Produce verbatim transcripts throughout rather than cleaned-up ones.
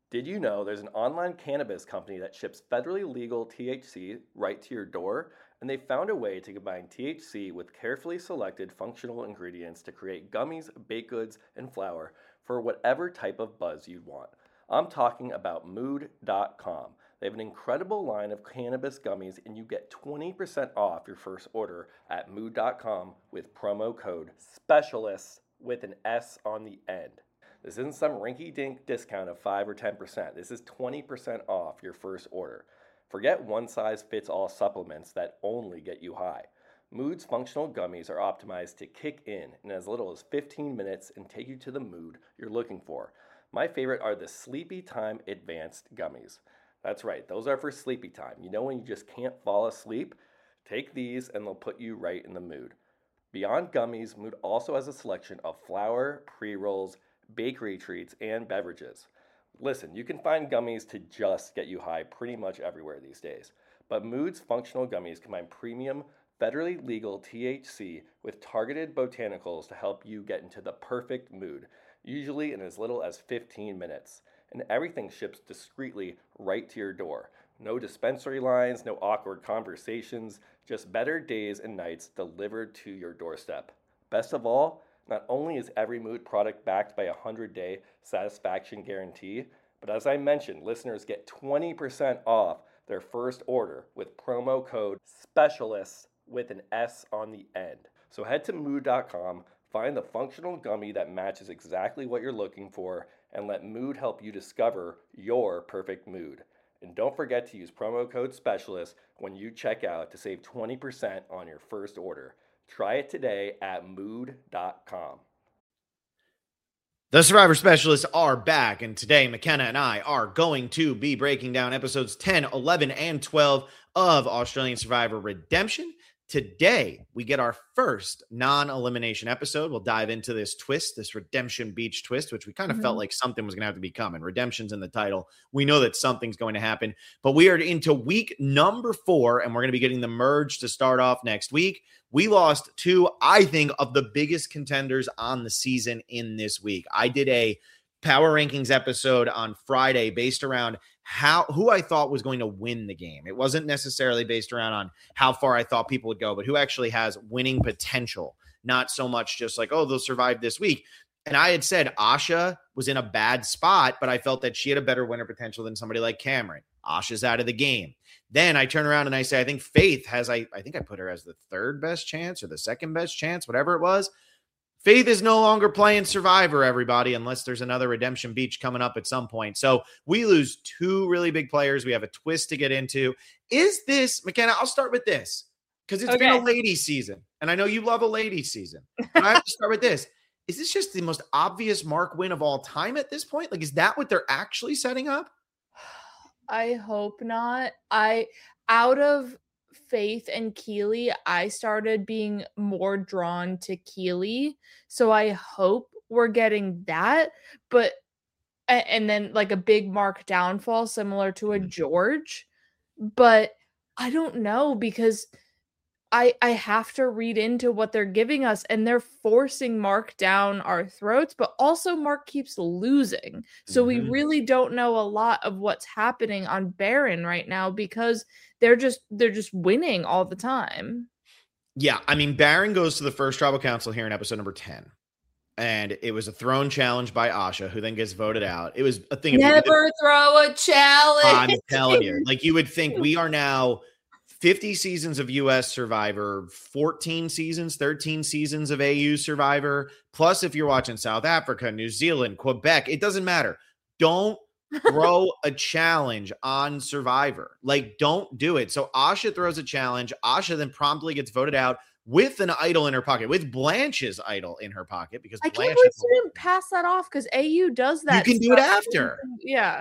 Did you know there's an online cannabis company that ships federally legal T H C right to your door? And they found a way to combine T H C with carefully selected functional ingredients to create gummies, baked goods, and flour for whatever type of buzz you'd want. I'm talking about mood dot com. They have an incredible line of cannabis gummies, and you get twenty percent off your first order at mood dot com with promo code SPECIALIST with an S on the end. This isn't some rinky-dink discount of five or ten percent. This is twenty percent off your first order. Forget one-size-fits-all supplements that only get you high. Mood's functional gummies are optimized to kick in in as little as fifteen minutes and take you to the mood you're looking for. My favorite are the Sleepy Time Advanced Gummies. That's right, those are for sleepy time. You know when you just can't fall asleep? Take these and they'll put you right in the mood. Beyond gummies, Mood also has a selection of flour, pre-rolls, bakery treats, and beverages. Listen, you can find gummies to just get you high pretty much everywhere these days, but Mood's functional gummies combine premium, federally legal T H C with targeted botanicals to help you get into the perfect mood, usually in as little as fifteen minutes. And everything ships discreetly right to your door. No dispensary lines, no awkward conversations, just better days and nights delivered to your doorstep. Best of all, not only is every Mood product backed by a one hundred day satisfaction guarantee, but as I mentioned, listeners get twenty percent off their first order with promo code SPECIALIST with an S on the end. So head to mood dot com, find the functional gummy that matches exactly what you're looking for, and let Mood help you discover your perfect mood. And don't forget to use promo code SPECIALIST when you check out to save twenty percent on your first order. Try it today at mood dot com. The Survivor Specialists are back, and today McKenna and I are going to be breaking down episodes ten, eleven, and twelve of Australian Survivor Redemption. Today, we get our first non-elimination episode. We'll dive into this twist, this Redemption Beach twist, which we kind of mm-hmm. felt like something was going to have to be coming. Redemption's in the title. We know that something's going to happen, but we are into week number four, and we're going to be getting the merge to start off next week. We lost two, I think, of the biggest contenders on the season in this week. I did a power rankings episode on Friday based around how who I thought was going to win the game. It wasn't necessarily based around on how far I thought people would go, but who actually has winning potential, not so much just like, oh, they'll survive this week. And I had said Asha was in a bad spot, but I felt that she had a better winner potential than somebody like Cameron. Asha's out of the game. Then I turn around and I say, I think Faith has, I, I think I put her as the third best chance or the second best chance, whatever it was. Faith is no longer playing Survivor, everybody, unless there's another Redemption Beach coming up at some point. So we lose two really big players. We have a twist to get into. Is this, McKenna, I'll start with this because it's okay. Been a ladies season. And I know you love a ladies season. But I have to start with this. Is this just the most obvious Mark win of all time at this point? Like, is that what they're actually setting up? I hope not. I, out of Faith and Keely, I started being more drawn to Keely. So I hope we're getting that. But, and then like a big Mark downfall similar to a George. But I don't know because I, I have to read into what they're giving us, and they're forcing Mark down our throats, but also Mark keeps losing. So mm-hmm. we really don't know a lot of what's happening on Barron right now because they're just they're just winning all the time. Yeah, I mean, Barron goes to the first tribal council here in episode number ten. And it was a throne challenge by Asha, who then gets voted out. It was a thing. Never of, throw a challenge. I'm telling you. Like, you would think we are now fifty seasons of U S Survivor, fourteen seasons, thirteen seasons of A U Survivor. Plus, if you're watching South Africa, New Zealand, Quebec, it doesn't matter. Don't throw a challenge on Survivor. Like, don't do it. So Asha throws a challenge. Asha then promptly gets voted out with an idol in her pocket, with Blanche's idol in her pocket. Because I Blanche can't believe she didn't pass that off because A U does that. You can stuff. do it after. Yeah.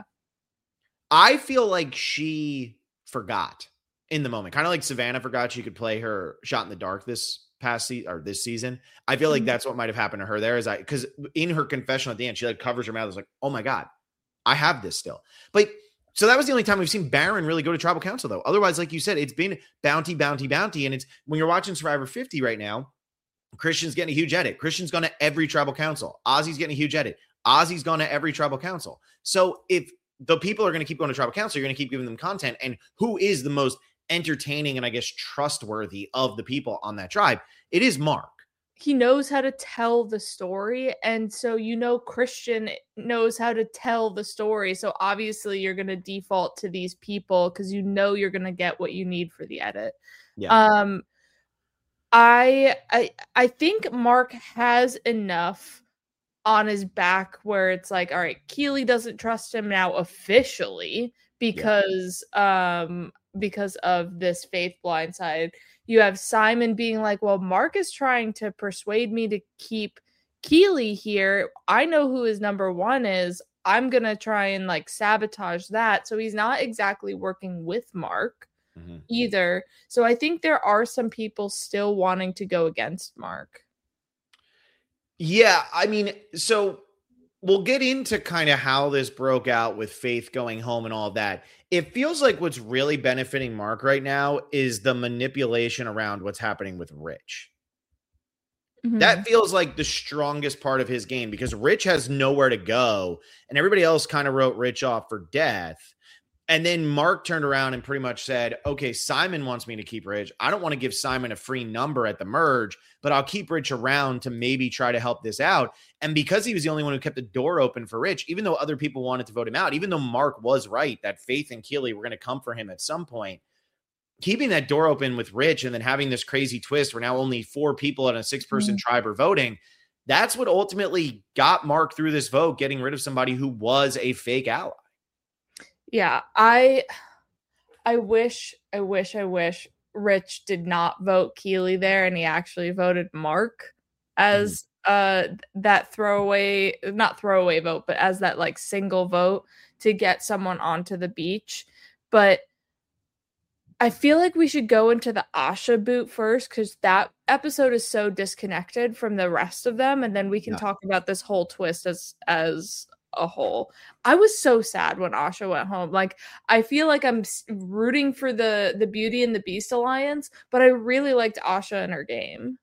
I feel like she forgot in the moment, kind of like Savannah forgot she could play her Shot in the Dark this past season or this season. I feel like mm-hmm. that's what might have happened to her there. Is I because in her confession at the end, she like covers her mouth. It's like, oh my God, I have this still. But so that was the only time we've seen Barron really go to tribal council, though. Otherwise, like you said, it's been bounty, bounty, bounty. And it's when you're watching Survivor fifty right now, Christian's getting a huge edit. Christian's gone to every tribal council. Ozzy's getting a huge edit. Ozzy's gone to every tribal council. So if the people are going to keep going to tribal council. You're going to keep giving them content. And who is the most entertaining and I guess trustworthy of the people on that tribe? It is Mark. He knows how to tell the story. And so, you know, Christian knows how to tell the story. So obviously you're going to default to these people because you know you're going to get what you need for the edit. Yeah. Um, I, I, I think Mark has enough on his back where it's like, all right, Keeley doesn't trust him now officially because, yeah. um, because of this Faith blindside. You have Simon being like, well, Mark is trying to persuade me to keep Keeley here. I know who his number one is. I'm going to try and like sabotage that. So he's not exactly working with Mark mm-hmm. either. So I think there are some people still wanting to go against Mark. Yeah. I mean, so we'll get into kind of how this broke out with Faith going home and all of that. It feels like what's really benefiting Mark right now is the manipulation around what's happening with Rich. Mm-hmm. That feels like the strongest part of his game because Rich has nowhere to go and everybody else kind of wrote Rich off for death. And then Mark turned around and pretty much said, okay, Simon wants me to keep Rich. I don't want to give Simon a free number at the merge, but I'll keep Rich around to maybe try to help this out. And because he was the only one who kept the door open for Rich, even though other people wanted to vote him out, even though Mark was right that Faith and Keeley were going to come for him at some point, keeping that door open with Rich and then having this crazy twist where now only four people in a six-person mm-hmm. tribe are voting, that's what ultimately got Mark through this vote, getting rid of somebody who was a fake ally. Yeah, I I wish, I wish, I wish Rich did not vote Keeley there and he actually voted Mark as mm. uh that throwaway, not throwaway vote, but as that like single vote to get someone onto the beach. But I feel like we should go into the Asha boot first because that episode is so disconnected from the rest of them, and then we can yeah. talk about this whole twist as as a whole. I was so sad when Asha went home. Like, I feel like I'm rooting for the the Beauty and the Beast alliance, but I really liked Asha in her game.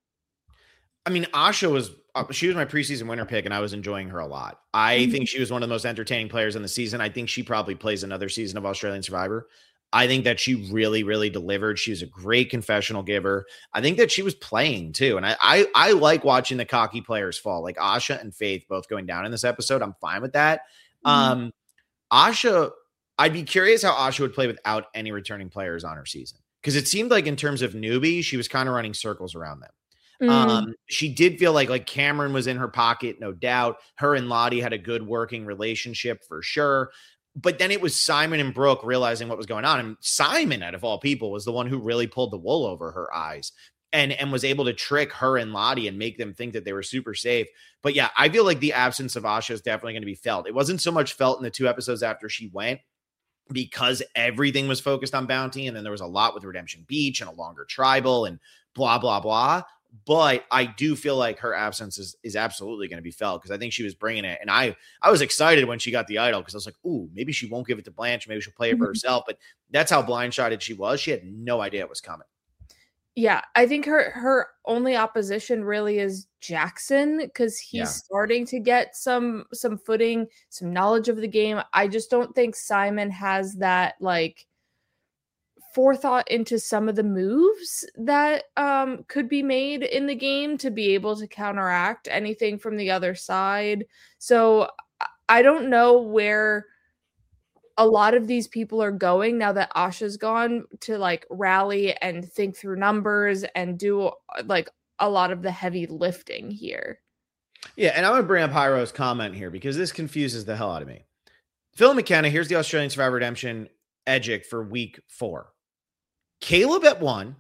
I mean, Asha was she was my preseason winner pick, and I was enjoying her a lot. I mm-hmm. think she was one of the most entertaining players in the season. I think she probably plays another season of Australian Survivor. I think that she really, really delivered. She was a great confessional giver. I think that she was playing too. And I, I, I like watching the cocky players fall, like Asha and Faith both going down in this episode. I'm fine with that. Mm-hmm. Um, Asha, I'd be curious how Asha would play without any returning players on her season. Because it seemed like in terms of newbie, she was kind of running circles around them. Mm-hmm. Um, she did feel like like Cameron was in her pocket, no doubt. Her and Lottie had a good working relationship for sure. But then it was Simon and Brooke realizing what was going on. And Simon, out of all people, was the one who really pulled the wool over her eyes and, and was able to trick her and Lottie and make them think that they were super safe. But yeah, I feel like the absence of Asha is definitely going to be felt. It wasn't so much felt in the two episodes after she went because everything was focused on Bounty. And then there was a lot with Redemption Beach and a longer tribal and blah, blah, blah. But I do feel like her absence is, is absolutely going to be felt because I think she was bringing it. And I, I was excited when she got the idol because I was like, ooh, maybe she won't give it to Blanche. Maybe she'll play it for herself. But that's how blindsided she was. She had no idea it was coming. Yeah, I think her her only opposition really is Jackson because he's yeah. starting to get some some footing, some knowledge of the game. I just don't think Simon has that like forethought into some of the moves that um could be made in the game to be able to counteract anything from the other side. So I don't know where a lot of these people are going now that Asha's gone to like rally and think through numbers and do like a lot of the heavy lifting here. Yeah, and I'm going to bring up Hyro's comment here because this confuses the hell out of me. Phil McKenna, here's the Australian Survivor Redemption Edgic for week four. Caleb at one,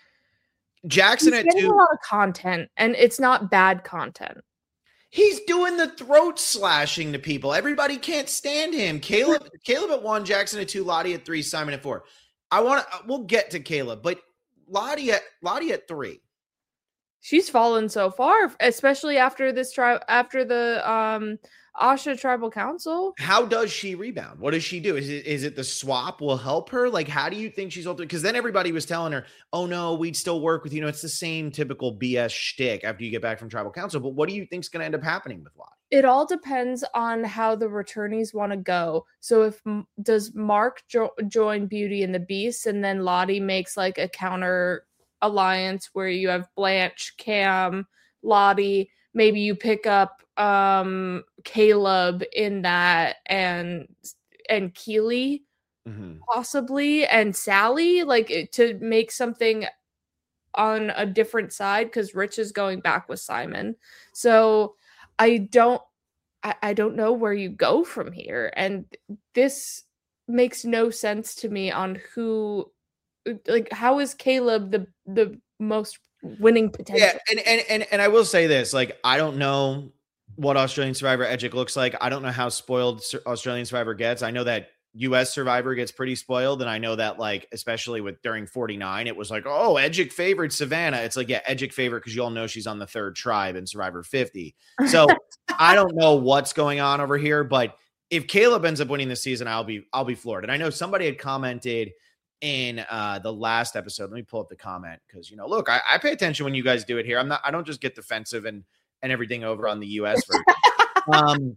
Jackson He's at two. A lot of content, and it's not bad content. He's doing the throat slashing to people. Everybody can't stand him. Caleb, Caleb at one, Jackson at two, Lottie at three, Simon at four. I want to. We'll get to Caleb, but Lottie at Lottie at three. She's fallen so far, especially after this trial, after the um, Asha Tribal Council. How does she rebound? What does she do? Is it is it the swap will help her? Like, how do you think she's ultimately? Because then everybody was telling her, "Oh no, we'd still work with you." You know, it's the same typical B S shtick after you get back from Tribal Council. But what do you think's going to end up happening with Lottie? It all depends on how the returnees want to go. So if does Mark jo- join Beauty and the Beast, and then Lottie makes like a counter alliance where you have Blanche, Cam, Lottie. Maybe you pick up um, Caleb in that, and and Keely mm-hmm. possibly, and Sally, like to make something on a different side, because Rich is going back with Simon. So I don't I, I don't know where you go from here. And this makes no sense to me on who, like, how is Caleb the the most winning potential? Yeah, and and and, and I will say this, like, I don't know what Australian Survivor Edgic looks like. I don't know how spoiled Australian Survivor gets. I know that U S Survivor gets pretty spoiled, and I know that, like, especially with during forty-nine, it was like, oh, Edgic favored Savannah. It's like, yeah, Edgic favorite because you all know she's on the third tribe in Survivor fifty. So I don't know what's going on over here, but if Caleb ends up winning this season, I'll be I'll be floored. And I know somebody had commented in uh, the last episode. Let me pull up the comment because, you know, look, I, I pay attention when you guys do it here. I'm not. I don't just get defensive and and everything over on the U S version. um,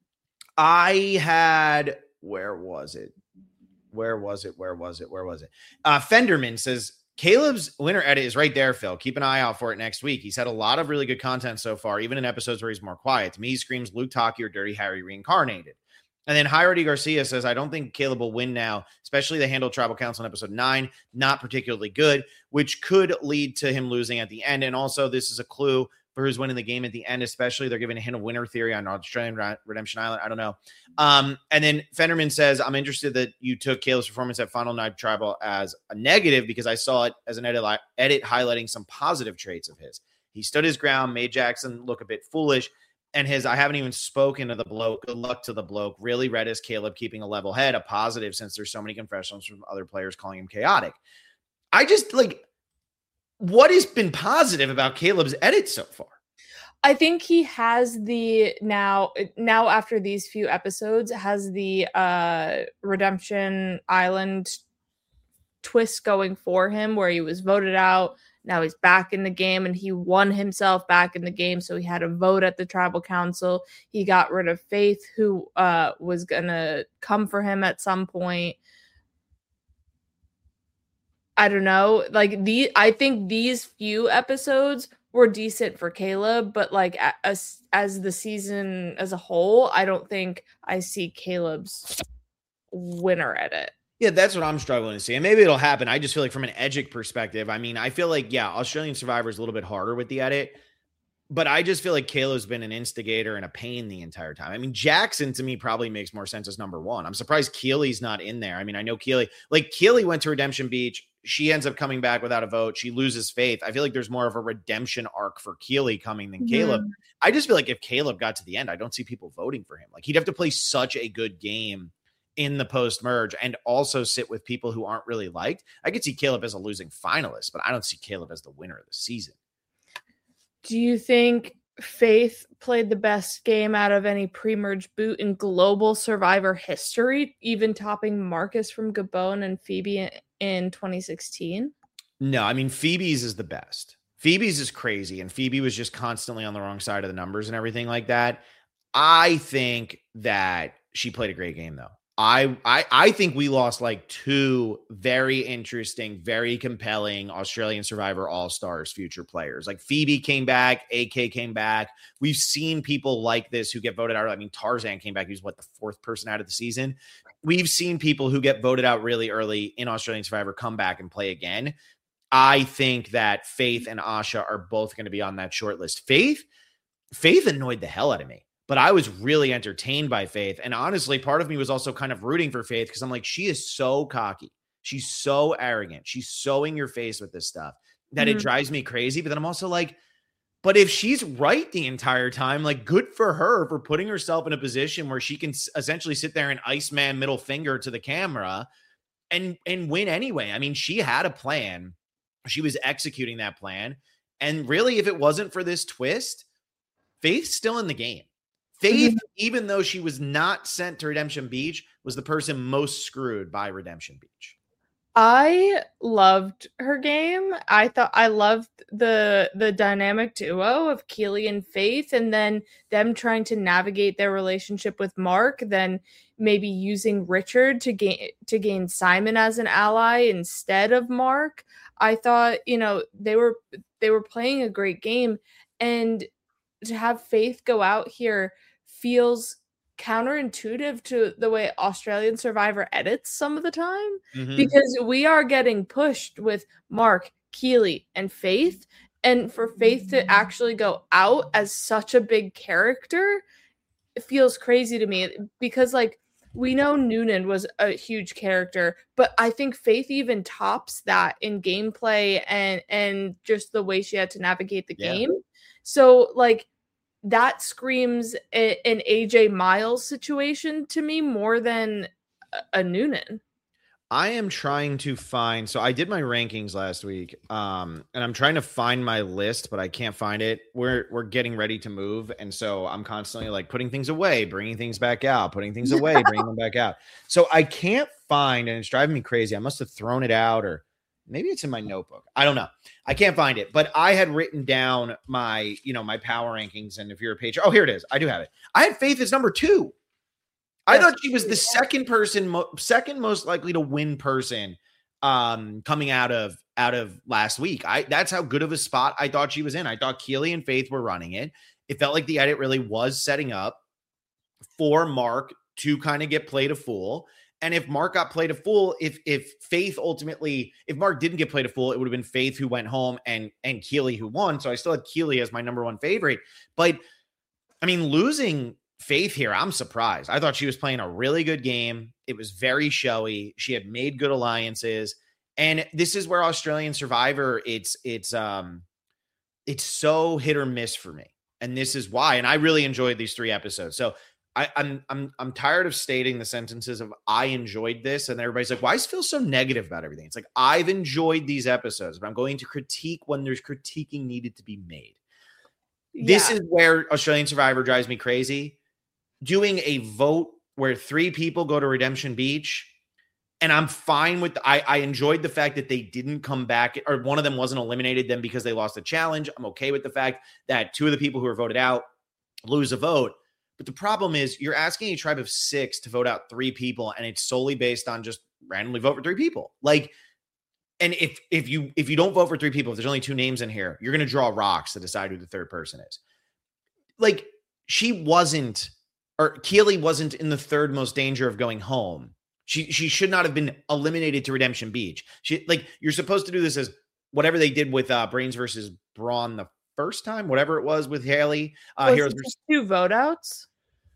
I had. Where was it? Where was it? Where was it? Where was it? Uh, Fenderman says, Caleb's winner edit is right there, Phil. Keep an eye out for it next week. He's had a lot of really good content so far, even in episodes where he's more quiet. To me, he screams Luke Taki or Dirty Harry reincarnated. And then Hirody Garcia says, I don't think Caleb will win now, especially the Handle Tribal Council in episode nine. Not particularly good, which could lead to him losing at the end. And also, this is a clue for who's winning the game at the end, especially. They're giving a hint of winner theory on Australian Redemption Island. I don't know. Um, and then Fenderman says, I'm interested that you took Caleb's performance at Final Night Tribal as a negative because I saw it as an edit, edit highlighting some positive traits of his. He stood his ground, made Jackson look a bit foolish, and his, I haven't even spoken to the bloke. Good luck to the bloke. Really read as Caleb keeping a level head, a positive since there's so many confessions from other players calling him chaotic. I just, like, what has been positive about Caleb's edit so far? I think he has the now now after these few episodes has the uh, Redemption Island twist going for him, where he was voted out. Now he's back in the game, and he won himself back in the game. So he had a vote at the tribal council. He got rid of Faith, who uh, was gonna come for him at some point. I don't know. Like the, I think these few episodes were decent for Caleb, but like as as the season as a whole, I don't think I see Caleb's winner edit. Yeah, that's what I'm struggling to see. And maybe it'll happen. I just feel like from an Edgic perspective, I mean, I feel like, yeah, Australian Survivor is a little bit harder with the edit, but I just feel like Caleb's been an instigator and a pain the entire time. I mean, Jackson to me probably makes more sense as number one. I'm surprised Keely's not in there. I mean, I know Keely, like Keely went to Redemption Beach. She ends up coming back without a vote. She loses Faith. I feel like there's more of a redemption arc for Keely coming than mm-hmm. Caleb. I just feel like if Caleb got to the end, I don't see people voting for him. Like he'd have to play such a good game in the post-merge and also sit with people who aren't really liked. I could see Caleb as a losing finalist, but I don't see Caleb as the winner of the season. Do you think Faith played the best game out of any pre-merge boot in global Survivor history, even topping Marcus from Gabon and Phoebe in twenty sixteen? No, I mean, Phoebe's is the best. Phoebe's is crazy, and Phoebe was just constantly on the wrong side of the numbers and everything like that. I think that she played a great game, though. I, I I think we lost like two very interesting, very compelling Australian Survivor All-Stars future players. Like Phoebe came back, A K came back. We've seen people like this who get voted out. I mean, Tarzan came back. He was what, the fourth person out of the season. We've seen people who get voted out really early in Australian Survivor come back and play again. I think that Faith and Asha are both going to be on that short list. Faith, Faith annoyed the hell out of me. But I was really entertained by Faith. And honestly, part of me was also kind of rooting for Faith because I'm like, she is so cocky. She's so arrogant. She's so in your face with this stuff that mm-hmm. it drives me crazy. But then I'm also like, but if she's right the entire time, like good for her for putting herself in a position where she can essentially sit there and Iceman middle finger to the camera and, and win anyway. I mean, she had a plan. She was executing that plan. And really, if it wasn't for this twist, Faith's still in the game. Faith, mm-hmm. even though she was not sent to Redemption Beach, was the person most screwed by Redemption Beach. I loved her game. I thought I loved the the dynamic duo of Keely and Faith, and then them trying to navigate their relationship with Mark, then maybe using Richard to gain to gain Simon as an ally instead of Mark. I thought, you know, they were they were playing a great game, and to have Faith go out here feels counterintuitive to the way Australian Survivor edits some of the time, Mhm. because we are getting pushed with Mark, Keely, and Faith, and for Faith to actually go out as such a big character, it feels crazy to me, because like we know Noonan was a huge character, but I think Faith even tops that in gameplay and and just the way she had to navigate the Yeah. game. So like that screams a, an A J Miles situation to me more than a, a Noonan. I am trying to find, so I did my rankings last week, um, and I'm trying to find my list, but I can't find it. We're we're getting ready to move, and so I'm constantly like putting things away, bringing things back out, putting things away, bringing them back out. So I can't find, and it's driving me crazy. I must have thrown it out, or maybe it's in my notebook. I don't know. I can't find it, but I had written down my, you know, my power rankings, and if you're a page, oh, here it is. I do have it. I had Faith as number two. I thought she was the second person, mo- second most likely to win person um, coming out of out of last week. I that's how good of a spot I thought she was in. I thought Keely and Faith were running it. It felt like the edit really was setting up for Mark to kind of get played a fool. And if Mark got played a fool, if if Faith ultimately, if Mark didn't get played a fool, it would have been Faith who went home and and Keely who won. So I still had Keely as my number one favorite. But I mean, losing Faith here, I'm surprised. I thought she was playing a really good game. It was very showy. She had made good alliances. And this is where Australian Survivor, it's it's um it's so hit or miss for me. And this is why. And I really enjoyed these three episodes. So I, I'm I'm I'm tired of stating the sentences of I enjoyed this, and everybody's like, why does it feel so negative about everything? It's like, I've enjoyed these episodes, but I'm going to critique when there's critiquing needed to be made. Yeah. This is where Australian Survivor drives me crazy. Doing a vote where three people go to Redemption Beach, and I'm fine with the, I, I enjoyed the fact that they didn't come back, or one of them wasn't eliminated then because they lost the challenge. I'm okay with the fact that two of the people who were voted out lose a vote. But the problem is you're asking a tribe of six to vote out three people, and it's solely based on just randomly vote for three people. Like, and if if you if you don't vote for three people, if there's only two names in here, you're going to draw rocks to decide who the third person is. Like, she wasn't, or Keely wasn't in the third most danger of going home. She she should not have been eliminated to Redemption Beach. She like you're supposed to do this as whatever they did with uh, Brains versus Braun the first time, whatever it was with Haley. Uh, was Heroes it versus- two vote outs.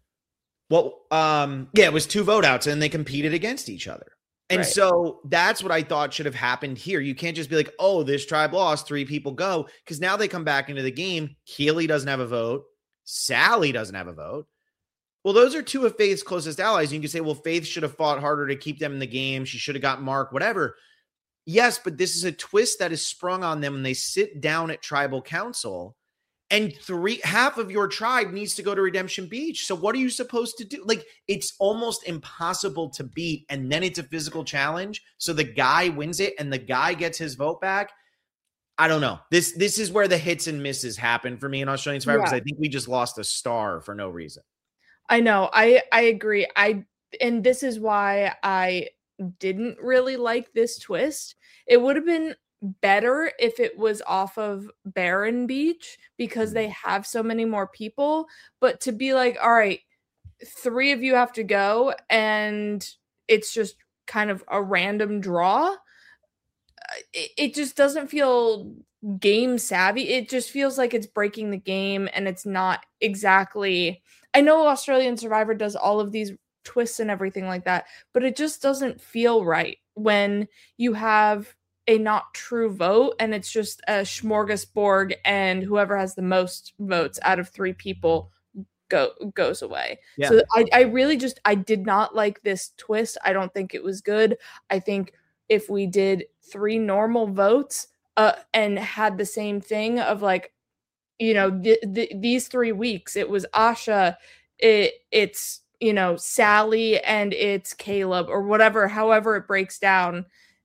Well, um, yeah, it was two vote outs, and they competed against each other. And right. So that's what I thought should have happened here. You can't just be like, oh, this tribe lost, three people go, because now they come back into the game. Keely doesn't have a vote. Sally doesn't have a vote. Well, those are two of Faith's closest allies. You can say, well, Faith should have fought harder to keep them in the game. She should have got Mark, whatever. Yes, but this is a twist that is sprung on them when they sit down at tribal council, and three half of your tribe needs to go to Redemption Beach. So what are you supposed to do? Like, it's almost impossible to beat, and then it's a physical challenge. So the guy wins it, and the guy gets his vote back. I don't know. This this is where the hits and misses happen for me in Australian Survivor, because yeah. I think we just lost a star for no reason. I know. I I agree. I and this is why I didn't really like this twist. It would have been better if it was off of Barren Beach, because they have so many more people. But to be like, all right, three of you have to go, and it's just kind of a random draw. It, it just doesn't feel game savvy. It just feels like it's breaking the game, and it's not exactly. I know Australian Survivor does all of these twists and everything like that, but it just doesn't feel right when you have a not true vote and it's just a smorgasbord, and whoever has the most votes out of three people go goes away. Yeah. So I, I really just I did not like this twist. I don't think it was good. I think if we did three normal votes uh, and had the same thing of like, you know, th- th- these three weeks, it was Asha, it it's, you know, Sally, and it's Caleb, or whatever, however it breaks down.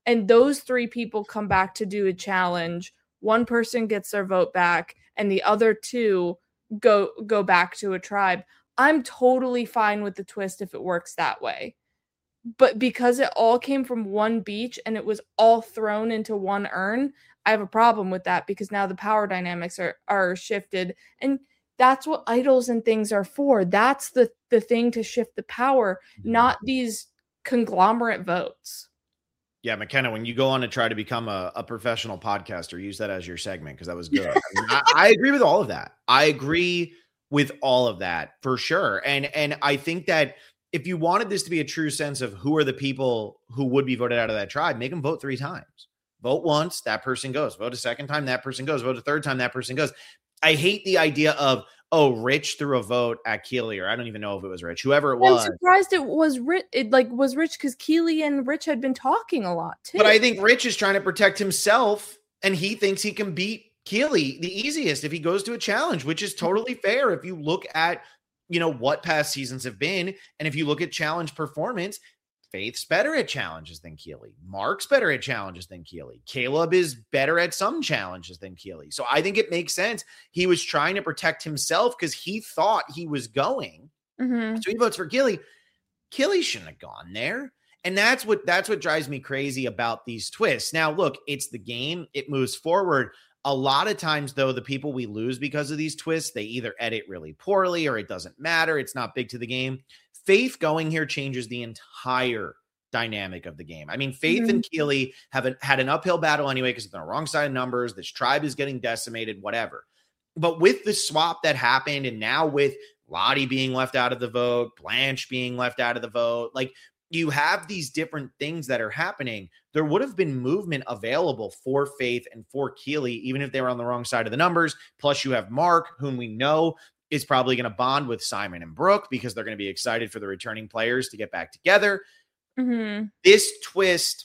and those three people come back to do a challenge. One person gets their vote back, and the other two go go back to a tribe. I'm totally fine with the twist if it works that way. But because it all came from one beach and it was all thrown into one urn, I have a problem with that because now the power dynamics are are shifted. And that's what idols and things are for. That's the, the thing to shift the power, mm-hmm. not these conglomerate votes. Yeah, McKenna, when you go on to try to become a, a professional podcaster, use that as your segment because that was good. I, mean, I, I agree with all of that. I agree with all of that for sure. And and I think that if you wanted this to be a true sense of who are the people who would be voted out of that tribe, make them vote three times. Vote once, that person goes. Vote a second time, that person goes. Vote a third time, that person goes. I hate the idea of, oh, Rich threw a vote at Keely, or I don't even know if it was Rich, whoever it was. I'm surprised it was Rich. It like was Rich because Keely and Rich had been talking a lot too. But I think Rich is trying to protect himself, and he thinks he can beat Keely the easiest if he goes to a challenge, which is totally fair. If you look at, you know, what past seasons have been, and if you look at challenge performance, Faith's better at challenges than Keely. Mark's better at challenges than Keely. Caleb is better at some challenges than Keely. So I think it makes sense. He was trying to protect himself because he thought he was going. Mm-hmm. So he votes for Keely. Keely shouldn't have gone there. And that's what that's what drives me crazy about these twists. Now, look, it's the game. It moves forward. A lot of times, though, the people we lose because of these twists, they either edit really poorly or it doesn't matter. It's not big to the game. Faith going here changes the entire dynamic of the game. I mean, Faith mm-hmm. and Keely have an, had an uphill battle anyway because they're on the wrong side of numbers. This tribe is getting decimated, whatever. But with the swap that happened, and now with Lottie being left out of the vote, Blanche being left out of the vote, like you have these different things that are happening. There would have been movement available for Faith and for Keely, even if they were on the wrong side of the numbers. Plus, you have Mark, whom we know is probably going to bond with Simon and Brooke because they're going to be excited for the returning players to get back together. Mm-hmm. This twist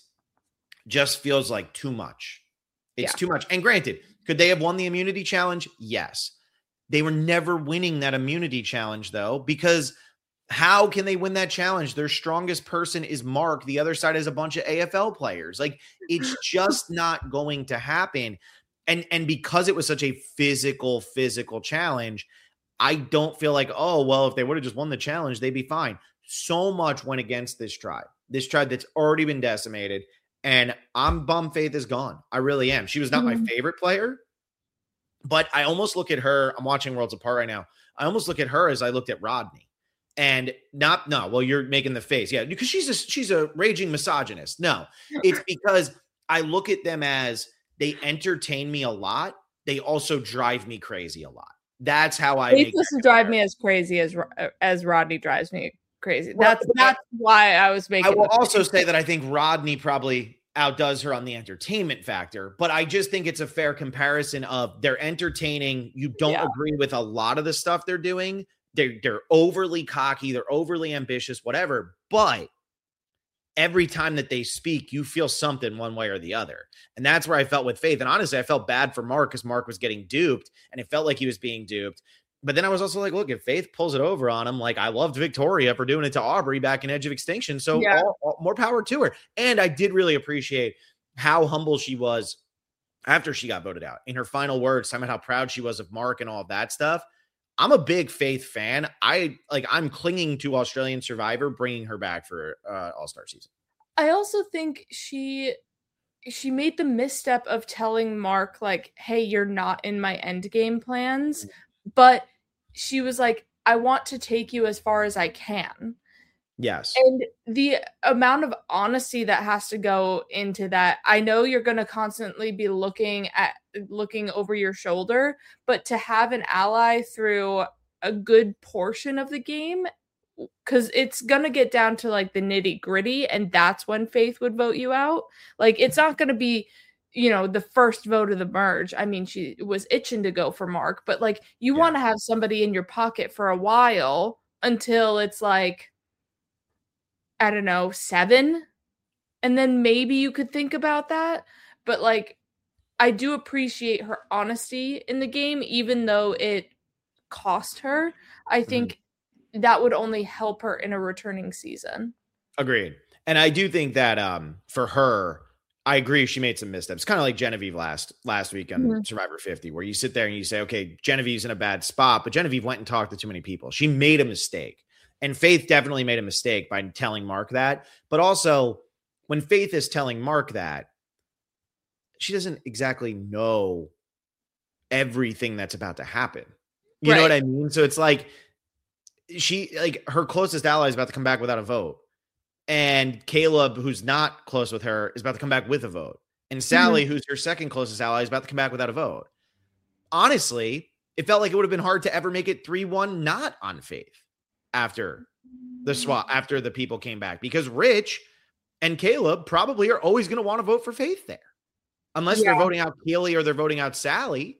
just feels like too much. It's yeah. too much. And granted, could they have won the immunity challenge? Yes. They were never winning that immunity challenge, though, because how can they win that challenge? Their strongest person is Mark. The other side is a bunch of A F L players. Like, it's just not going to happen. And, and because it was such a physical, physical challenge, I don't feel like, oh, well, if they would have just won the challenge, they'd be fine. So much went against this tribe, this tribe that's already been decimated. And I'm bummed Faith is gone. I really am. She was not mm-hmm. my favorite player, but I almost look at her. I'm watching Worlds Apart right now. I almost look at her as I looked at Rodney. And not, no, well, you're making the face. Yeah, because she's a, she's a raging misogynist. No, it's because I look at them as they entertain me a lot. They also drive me crazy a lot. That's how I Faith doesn't drive me as crazy as as Rodney drives me crazy. Well, that's that's why I was making. I will also say that I think Rodney probably outdoes her on the entertainment factor, but I just think it's a fair comparison of they're entertaining. You don't yeah. agree with a lot of the stuff they're doing. They're they're overly cocky. They're overly ambitious, whatever. But every time that they speak, you feel something one way or the other. And that's where I felt with Faith. And honestly, I felt bad for Mark because Mark was getting duped and it felt like he was being duped. But then I was also like, look, if Faith pulls it over on him, like I loved Victoria for doing it to Aubrey back in Edge of Extinction. So yeah. all, all, more power to her. And I did really appreciate how humble she was after she got voted out. In her final words, talking about how proud she was of Mark and all of that stuff. I'm a big Faith fan. I like, I'm clinging to Australian Survivor, bringing her back for uh, All-Star season. I also think she, she made the misstep of telling Mark, like, hey, you're not in my end game plans. Mm-hmm. But she was like, I want to take you as far as I can. Yes. And the amount of honesty that has to go into that. I know you're going to constantly be looking at looking over your shoulder, but to have an ally through a good portion of the game, because it's going to get down to like the nitty gritty. And that's when Faith would vote you out. Like, it's not going to be, you know, the first vote of the merge. I mean, she was itching to go for Mark, but like you yeah. want to have somebody in your pocket for a while until it's like, I don't know, seven. And then maybe you could think about that. But like, I do appreciate her honesty in the game, even though it cost her. I think mm-hmm. that would only help her in a returning season. Agreed. And I do think that um, for her, I agree. She made some missteps, kind of like Genevieve last last week on Mhm. Survivor fifty, where you sit there and you say, okay, Genevieve's in a bad spot, but Genevieve went and talked to too many people. She made a mistake. And Faith definitely made a mistake by telling Mark that. But also, when Faith is telling Mark that, she doesn't exactly know everything that's about to happen. You know Right. what I mean? So it's like she, like her closest ally is about to come back without a vote. And Caleb, who's not close with her, is about to come back with a vote. And Sally, Mhm. who's her second closest ally, is about to come back without a vote. Honestly, it felt like it would have been hard to ever make it three one not on Faith after the swap, after the people came back, because Rich and Caleb probably are always going to want to vote for Faith there. Unless Yeah. they're voting out Keely or they're voting out Sally.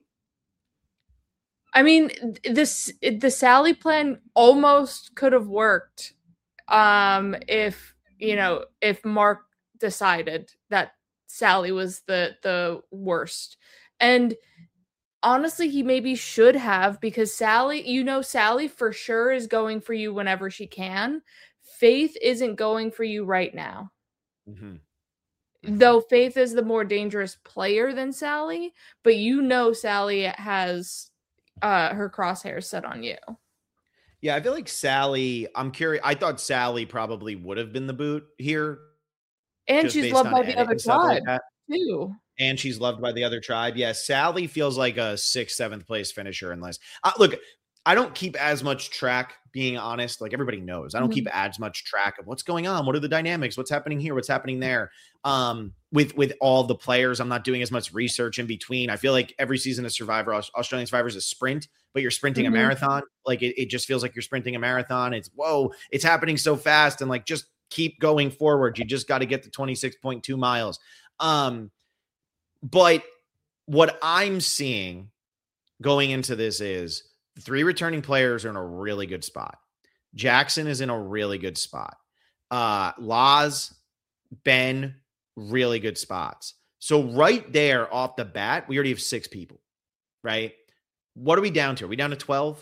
I mean, this the Sally plan almost could have worked um, if, you know, if Mark decided that Sally was the the worst. And honestly, he maybe should have, because Sally, you know, Sally for sure is going for you whenever she can. Faith isn't going for you right now. Mm-hmm. Though Faith is the more dangerous player than Sally, but you know Sally has uh her crosshairs set on you. Yeah, I feel like Sally, I'm curious. I thought Sally probably would have been the boot here. And she's loved by the other tribe like too. And she's loved by the other tribe. Yeah, Sally feels like a sixth, seventh place finisher. Unless, uh, look, I don't keep as much track, being honest. Like everybody knows, I don't mm-hmm. keep as much track of what's going on. What are the dynamics? What's happening here? What's happening there? Um, with with all the players, I'm not doing as much research in between. I feel like every season of Survivor, Australian Survivor is a sprint, but you're sprinting mm-hmm. a marathon. Like it, it just feels like you're sprinting a marathon. It's whoa, it's happening so fast, and like just keep going forward. You just got to get to twenty-six point two miles. Um, but what I'm seeing going into this is the three returning players are in a really good spot. Jackson is in a really good spot. Uh, Laz, Ben, really good spots. So right there off the bat, we already have six people, right? What are we down to? Are we down to twelve?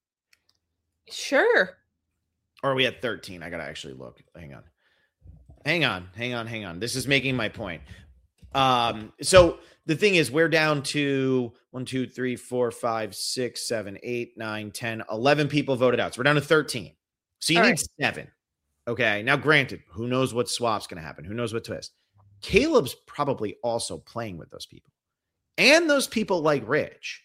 Sure. Or are we at thirteen? I got to actually look. Hang on. Hang on. Hang on. Hang on. This is making my point. Um, so the thing is, we're down to one, two, three, four, five, six, seven, eight, nine, ten, eleven people voted out. So we're down to thirteen. So you All need right. seven. Okay. Now, granted, who knows what swap's going to happen? Who knows what twist? Caleb's probably also playing with those people and those people like Rich.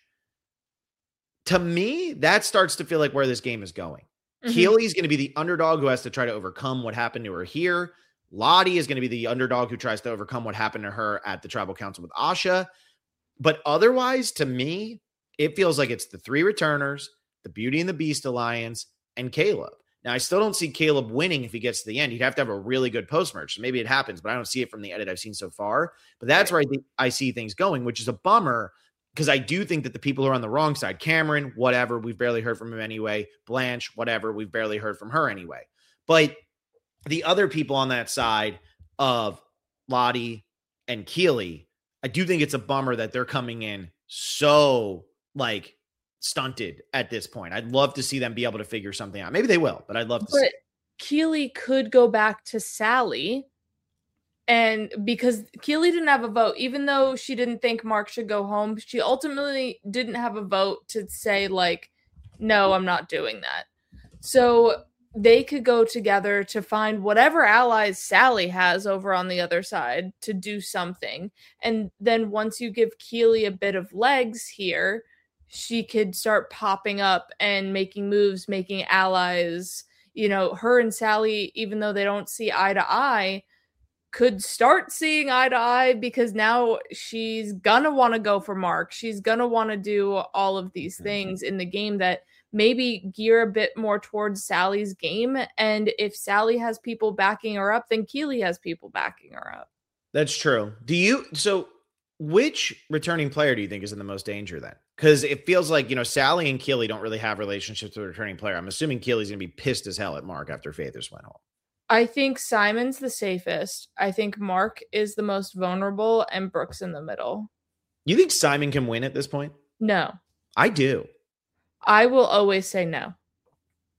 To me, that starts to feel like where this game is going. Mm-hmm. Keely's going to be the underdog who has to try to overcome what happened to her here. Lottie is going to be the underdog who tries to overcome what happened to her at the tribal council with Asha. But otherwise, to me, it feels like it's the three returners, the Beauty and the Beast Alliance, and Caleb. Now, I still don't see Caleb winning if he gets to the end. He'd have to have a really good post-merge. So maybe it happens, but I don't see it from the edit I've seen so far. But that's where I think I see things going, which is a bummer, because I do think that the people who are on the wrong side, Cameron, whatever, we've barely heard from him anyway. Blanche, whatever, we've barely heard from her anyway. But the other people on that side of Lottie and Keely, I do think it's a bummer that they're coming in so like stunted at this point. I'd love to see them be able to figure something out. Maybe they will, but I'd love to but see. Keely could go back to Sally, and because Keely didn't have a vote, even though she didn't think Mark should go home, she ultimately didn't have a vote to say like, no, I'm not doing that. So they could go together to find whatever allies Sally has over on the other side to do something. And then once you give Keely a bit of legs here, she could start popping up and making moves, making allies. You know, her and Sally, even though they don't see eye to eye, could start seeing eye to eye, because now she's gonna want to go for Mark. She's gonna want to do all of these things in the game that maybe gear a bit more towards Sally's game. And if Sally has people backing her up, then Keely has people backing her up. That's true. Do you, so which returning player do you think is in the most danger then? Because it feels like, you know, Sally and Keely don't really have relationships with a returning player. I'm assuming Keely's going to be pissed as hell at Mark after Faith just went home. I think Simon's the safest. I think Mark is the most vulnerable, and Brooke's in the middle. You think Simon can win at this point? No. I do. I will always say no.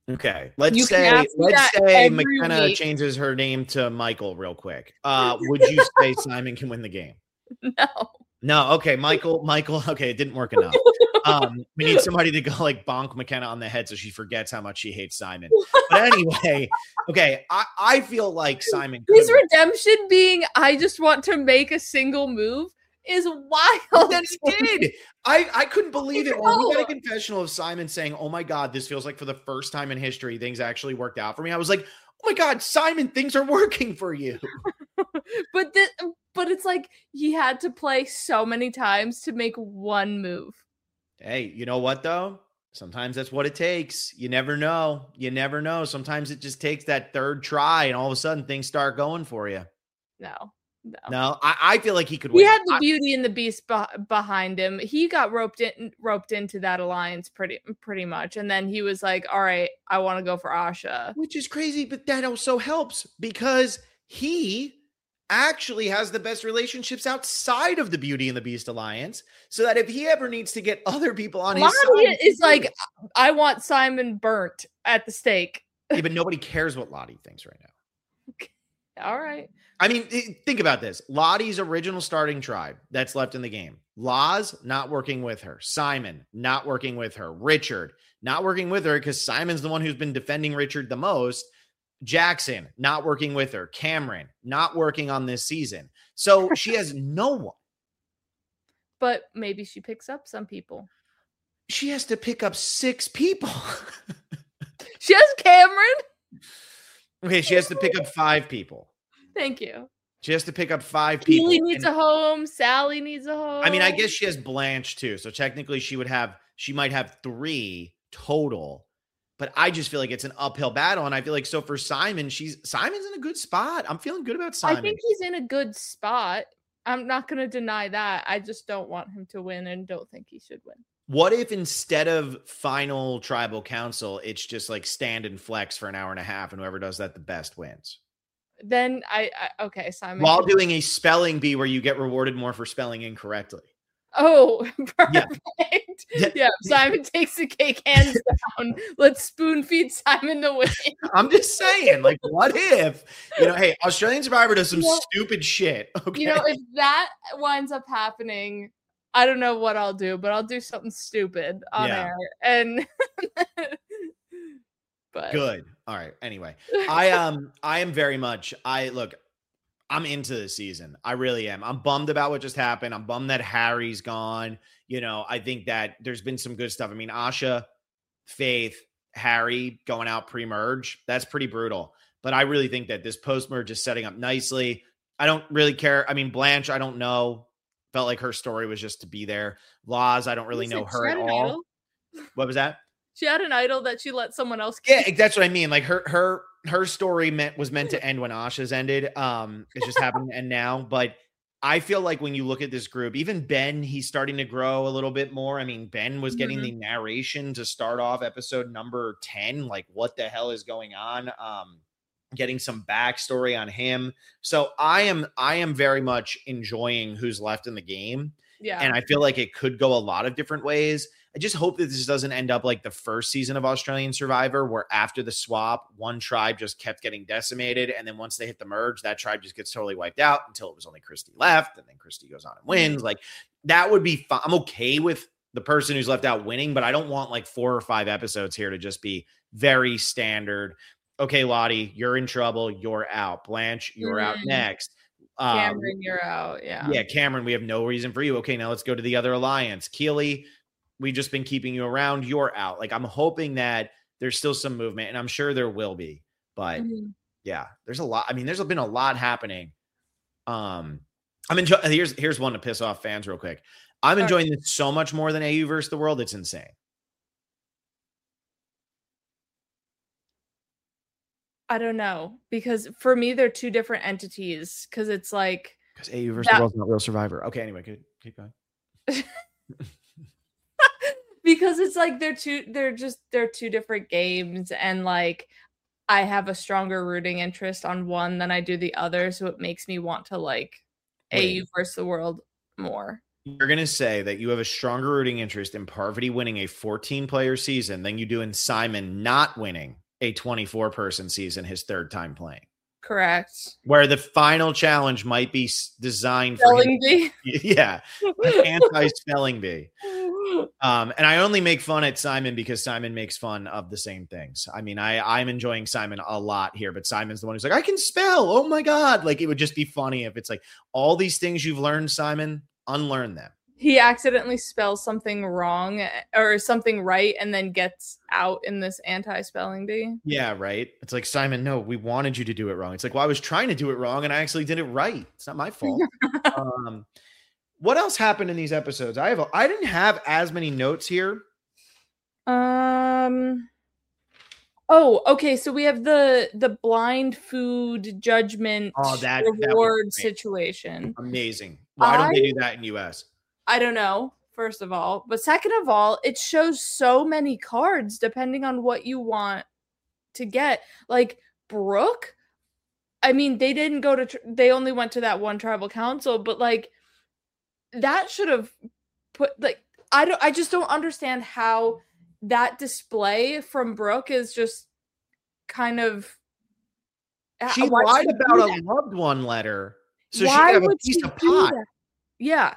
Okay, let's You can say ask me let's that say every McKenna week. changes her name to Michael real quick. Uh, would you say Simon can win the game? No. No. Okay, Michael. Michael. Okay, it didn't work enough. Um, we need somebody to go like bonk McKenna on the head so she forgets how much she hates Simon. But anyway, okay, I, I feel like Simon. His could win. redemption being, I just want to make a single move, is wild. Then he did. I, I couldn't believe it when we got a No. confessional of Simon saying, "Oh my God, this feels like for the first time in history things actually worked out for me." I was like, "Oh my God, Simon, things are working for you." But the, but it's like he had to play so many times to make one move. Hey, you know what though? Sometimes that's what it takes. You never know. You never know. Sometimes it just takes that third try, and all of a sudden things start going for you. No, no. No, I, I feel like he could He win. had the I- Beauty and the Beast be- behind him. He got roped in, roped into that alliance pretty, pretty much, and then he was like, "All right, I want to go for Asha." which is crazy, but that also helps because he actually has the best relationships outside of the Beauty and the Beast alliance, so that if he ever needs to get other people on his Lottie side, is like, "I want Simon burnt at the stake." yeah, but nobody cares what Lottie thinks right now. All right. I mean, think about this. Lottie's original starting tribe that's left in the game. Laz not working with her. Simon not working with her. Richard not working with her because Simon's the one who's been defending Richard the most. Jackson not working with her. Cameron not working on this season. So she has no one. But maybe she picks up some people. She has to pick up six people. She has Cameron. Okay, she has to pick up five people. Thank you. She has to pick up five people. Keely needs And- a home. Sally needs a home. I mean, I guess she has Blanche too. So technically she would have, she might have three total, but I just feel like it's an uphill battle. And I feel like, so for Simon, she's Simon's in a good spot. I'm feeling good about Simon. I think he's in a good spot. I'm not going to deny that. I just don't want him to win and don't think he should win. What if instead of final tribal council, it's just like stand and flex for an hour and a half and whoever does that the best wins? Then I, I okay, Simon. While can- doing a spelling bee where you get rewarded more for spelling incorrectly. Oh, Yeah. perfect. Yeah. Yeah. Simon takes the cake hands down. Let's spoon feed Simon the win. I'm just saying, like, what if, you know, hey, Australian Survivor does some You know- stupid shit. Okay. You know, if that winds up happening, I don't know what I'll do, but I'll do something stupid on Yeah. air. And but Good. All right. Anyway, I um I am very much I look, I'm into the season. I really am. I'm bummed about what just happened. I'm bummed that Harry's gone. You know, I think that there's been some good stuff. I mean, Asha, Faith, Harry going out pre-merge. That's pretty brutal. But I really think that this post-merge is setting up nicely. I don't really care. I mean, Blanche, I don't know. Felt like her story was just to be there. Laz, I don't really Listen, know she her had at an all. idol. What was that? She had an idol that she let someone else Yeah, keep. that's what I mean. Like her her her story meant was meant to end when Asha's ended. Um, it's just happened to end now. But I feel like when you look at this group, even Ben, he's starting to grow a little bit more. I mean, Ben was getting Mhm. the narration to start off episode number ten. Like, what the hell is going on? Um, getting some backstory on him. So I am I am very much enjoying who's left in the game. Yeah. And I feel like it could go a lot of different ways. I just hope that this doesn't end up like the first season of Australian Survivor, where after the swap, one tribe just kept getting decimated. And then once they hit the merge, that tribe just gets totally wiped out until it was only Christy left. And then Christy goes on and wins. Like, that would be fun. I'm okay with the person who's left out winning, but I don't want like four or five episodes here to just be very standard. Okay, Lottie, you're in trouble. You're out. Blanche, you're out Mhm. next. Um, Cameron, you're out. Yeah. yeah, Cameron, we have no reason for you. Okay, now let's go to the other alliance. Keely, we've just been keeping you around. You're out. Like, I'm hoping that there's still some movement, and I'm sure there will be. But Mhm. yeah, there's a lot. I mean, there's been a lot happening. Um, I'm enjoying. Here's here's one to piss off fans real quick. I'm All enjoying this so much more than A U versus the World. It's insane. I don't know, because for me they're two different entities. Because it's like Because A U versus That- the World's not Real Survivor. Okay, anyway, good. Keep going. because it's like they're two they're just they're two different games, and like I have a stronger rooting interest on one than I do the other, so it makes me want to like A U Wait. versus the World more. You're going to say that you have a stronger rooting interest in Parvati winning a fourteen-player season than you do in Simon not winning a twenty-four-person season his third time playing. Correct. Where the final challenge might be designed spelling for him. bee. Yeah, an anti-spelling bee. Um, and I only make fun at Simon because Simon makes fun of the same things. I mean, I, I'm enjoying Simon a lot here, but Simon's the one who's like, I can spell. Oh my God. Like, it would just be funny if it's like all these things you've learned, Simon, unlearn them. He accidentally spells something wrong or something right and then gets out in this anti-spelling bee. Yeah, right. It's like, Simon, no, we wanted you to do it wrong. It's like, well, I was trying to do it wrong and I actually did it right. It's not my fault. um, what else happened in these episodes? I have a, I didn't have as many notes here. Um Oh, okay. So we have the the blind food judgment oh, that, reward that situation. Amazing. Why don't I, they do that in U S? I don't know, first of all. But second of all, it shows so many cards depending on what you want to get. Like Brooke, I mean, they didn't go to, they only went to that one tribal council, but like that should have put, like, I don't, I just don't understand how that display from Brooke is just kind of. She lied about a loved one letter, so she could have a piece of pot. Yeah.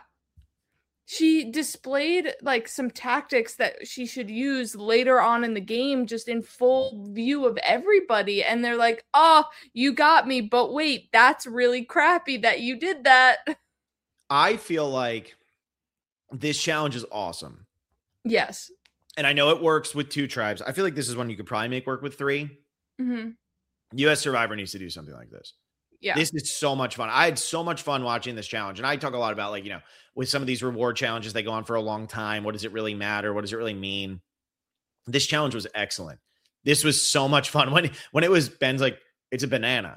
She displayed like some tactics that she should use later on in the game, just in full view of everybody. And they're like, oh, you got me. But wait, that's really crappy that you did that. I feel like this challenge is awesome. Yes. And I know it works with two tribes. I feel like this is one you could probably make work with three. Mm-hmm. U S Survivor needs to do something like this. Yeah. This is so much fun. I had so much fun watching this challenge. And I talk a lot about, like, you know, with some of these reward challenges, they go on for a long time. What does it really matter? What does it really mean? This challenge was excellent. This was so much fun. When, when it was Ben's like, it's a banana.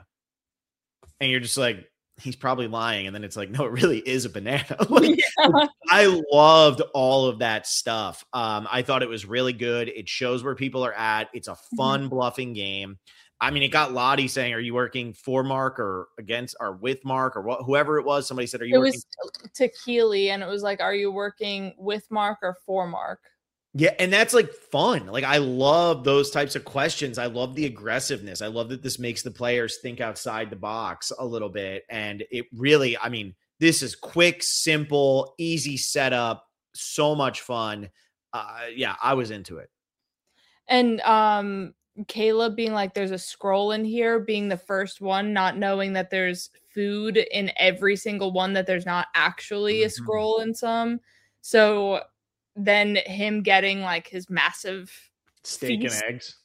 And you're just like, he's probably lying. And then it's like, no, it really is a banana. Like, yeah. I loved all of that stuff. Um, I thought it was really good. It shows where people are at. It's a fun mm-hmm. bluffing game. I mean, it got Lottie saying, are you working for Mark or against or with Mark or what, whoever it was? Somebody said, are you it working? It was to Keely, and it was like, are you working with Mark or for Mark? Yeah. And that's like fun. Like, I love those types of questions. I love the aggressiveness. I love that this makes the players think outside the box a little bit. And it really, I mean, this is quick, simple, easy setup, so much fun. Uh, yeah, I was into it. And, um, Caleb being like, there's a scroll in here, being the first one, not knowing that there's food in every single one, that there's not actually a scroll in some. So then him getting like his massive steak feast. and eggs.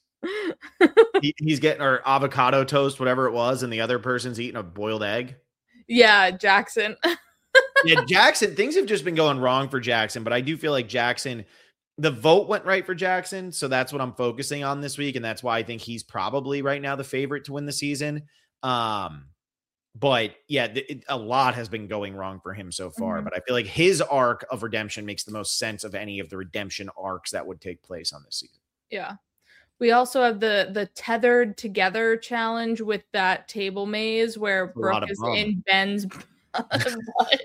he, he's getting our avocado toast, whatever it was, and the other person's eating a boiled egg. Yeah, Jackson. Yeah, Jackson, things have just been going wrong for Jackson, but I do feel like Jackson, the vote went right for Jackson, so that's what I'm focusing on this week, and that's why I think he's probably right now the favorite to win the season. Um, but yeah, th- it, a lot has been going wrong for him so far, mm-hmm. but I feel like his arc of redemption makes the most sense of any of the redemption arcs that would take place on this season. Yeah. We also have the the tethered together challenge with that table maze where Brooke is bum. in Ben's butt.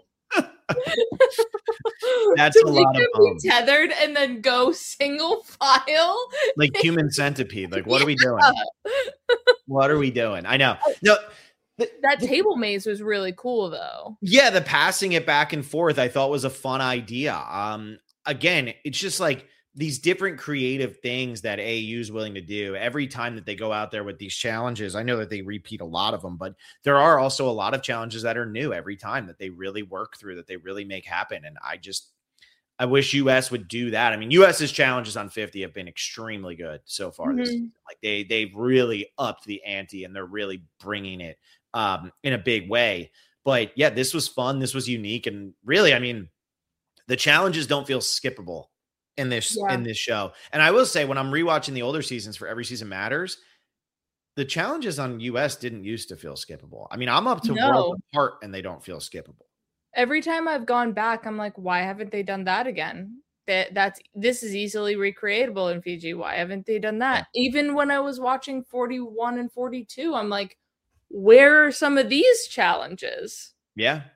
That's a lot of be tethered and then go single file, like human centipede. Like, what yeah. are we doing? What are we doing? I know. No, th- that table maze was really cool, though. Yeah, the passing it back and forth, I thought was a fun idea. Um, again, it's just like these different creative things that A U is willing to do every time that they go out there with these challenges. I know that they repeat a lot of them, but there are also a lot of challenges that are new every time that they really work through, that they really make happen. And I just, I wish U S would do that. I mean, US's challenges on fifty have been extremely good so far. Mm-hmm. This season. Like they, they've really upped the ante and they're really bringing it um, in a big way. But yeah, this was fun. This was unique. And really, I mean, the challenges don't feel skippable in this yeah. in this show. And I will say, when I'm rewatching the older seasons for Every Season Matters, the challenges on U S didn't used to feel skippable. I mean, I'm up to no. World Apart and they don't feel skippable. Every time I've gone back, I'm like, why haven't they done that again? That that's this is easily recreatable in Fiji. Why haven't they done that? Yeah. Even when I was watching forty-one and forty-two, I'm like, where are some of these challenges? Yeah.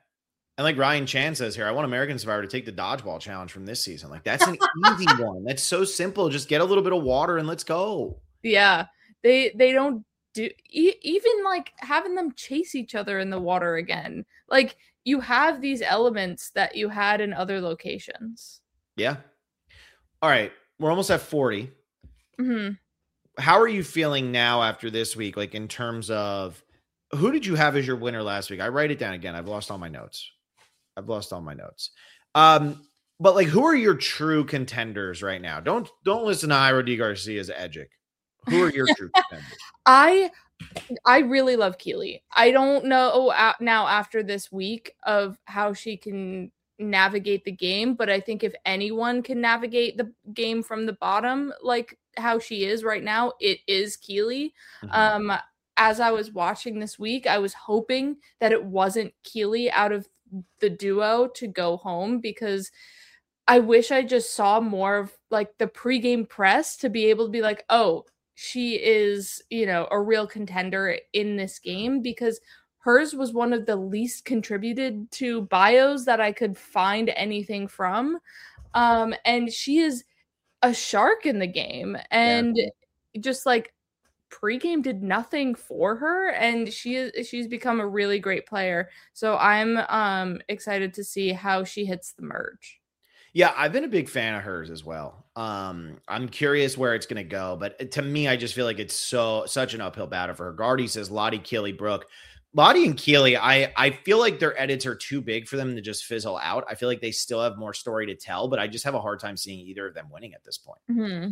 And like Ryan Chan says here, I want American Survivor to take the dodgeball challenge from this season. Like that's an easy one. That's so simple. Just get a little bit of water and let's go. Yeah, they they don't do e- even like having them chase each other in the water again. Like you have these elements that you had in other locations. Yeah. All right, we're almost at forty. Mm-hmm. How are you feeling now after this week? Like in terms of who did you have as your winner last week? I write it down again. I've lost all my notes. I've lost all my notes. Um, but like, who are your true contenders right now? Don't don't listen to Ira D. Garcia's Edgic. Who are your true contenders? I I really love Keely. I don't know now after this week of how she can navigate the game, but I think if anyone can navigate the game from the bottom, like how she is right now, it is Keely. Mm-hmm. Um, as I was watching this week, I was hoping that it wasn't Keely out of the duo to go home, because I wish I just saw more of like the pregame press to be able to be like, oh, she is, you know, a real contender in this game, because hers was one of the least contributed to bios that I could find anything from. Um, and she is a shark in the game, and yeah. just like pregame did nothing for her, and she is she's become a really great player. So I'm um excited to see how she hits the merge. Yeah, I've been a big fan of hers as well. Um, I'm curious where it's going to go, but to me, I just feel like it's so such an uphill battle for her. Gardy says Lottie, Keely, Brooke. Lottie and Keely, I, I feel like their edits are too big for them to just fizzle out. I feel like they still have more story to tell, but I just have a hard time seeing either of them winning at this point. Mm-hmm.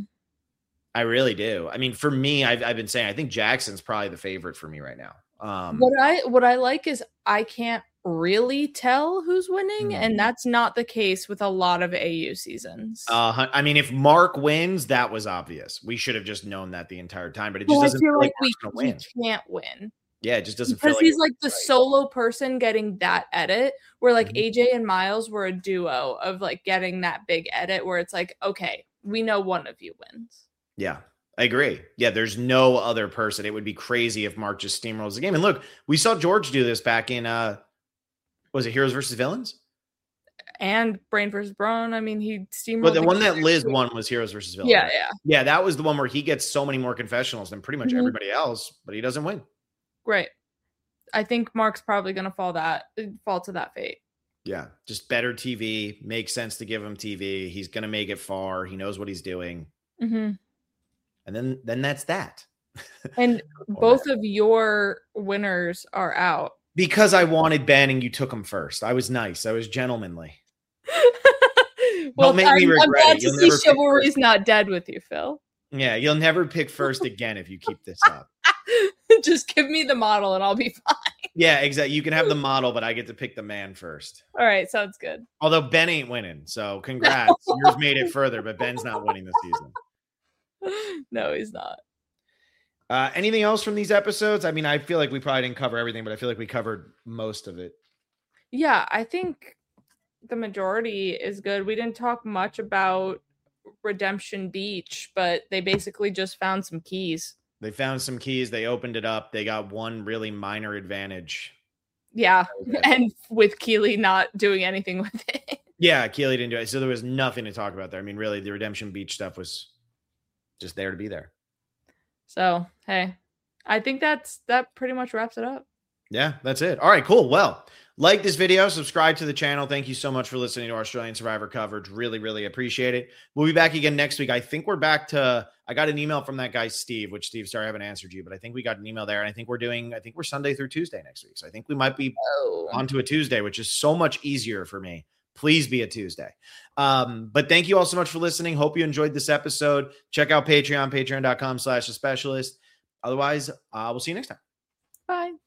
I really do. I mean, for me, I've, I've been saying, I think Jackson's probably the favorite for me right now. Um, what I what I like is I can't really tell who's winning, mm-hmm. and that's not the case with a lot of A U seasons. Uh, I mean, if Mark wins, that was obvious. We should have just known that the entire time, but it just well, doesn't feel, feel like, like we, we can't win. Yeah, it just doesn't because feel like he's like the right. solo person getting that edit, where like mm-hmm. A J and Miles were a duo of like getting that big edit where it's like, okay, we know one of you wins. Yeah, I agree. Yeah, there's no other person. It would be crazy if Mark just steamrolls the game. And look, we saw George do this back in, uh, was it Heroes versus Villains? And Brain versus Brawn. I mean, he steamrolled. But the, the one that Liz won was Heroes versus Villains. Yeah, yeah. Yeah, that was the one where he gets so many more confessionals than pretty much mm-hmm. everybody else, but he doesn't win. Right. I think Mark's probably going to fall that fall to that fate. Yeah, just better T V. Makes sense to give him T V. He's going to make it far. He knows what he's doing. Mm-hmm. And then, then that's that. And both of your winners are out. Because I wanted Ben and you took him first. I was nice. I was gentlemanly. Well, Don't make I'm, me regret I'm glad it. to see chivalry's not dead with you, Phil. Yeah, you'll never pick first again if you keep this up. Just give me the model and I'll be fine. Yeah, exactly. You can have the model, but I get to pick the man first. All right, sounds good. Although Ben ain't winning, so congrats. Yours made it further, but Ben's not winning this season. No, he's not. Uh, anything else from these episodes? I mean, I feel like we probably didn't cover everything, but I feel like we covered most of it. Yeah, I think the majority is good. We didn't talk much about Redemption Beach, but they basically just found some keys. They found some keys. They opened it up. They got one really minor advantage. Yeah, and with Keely not doing anything with it. Yeah, Keely didn't do it. So there was nothing to talk about there. I mean, really, the Redemption Beach stuff was just there to be there. So, hey, I think that's that pretty much wraps it up. Yeah, that's it. All right, cool. Well, like this video, subscribe to the channel. Thank you so much for listening to our Australian Survivor coverage. Really, really appreciate it. We'll be back again next week. I think we're back to, I got an email from that guy, Steve, which Steve, sorry, I haven't answered you, but I think we got an email there. And I think we're doing, I think we're Sunday through Tuesday next week. So I think we might be oh. onto a Tuesday, which is so much easier for me. Please be a Tuesday. Um, but thank you all so much for listening. Hope you enjoyed this episode. Check out Patreon, patreon.com slash a specialist. Otherwise, uh, we'll see you next time. Bye.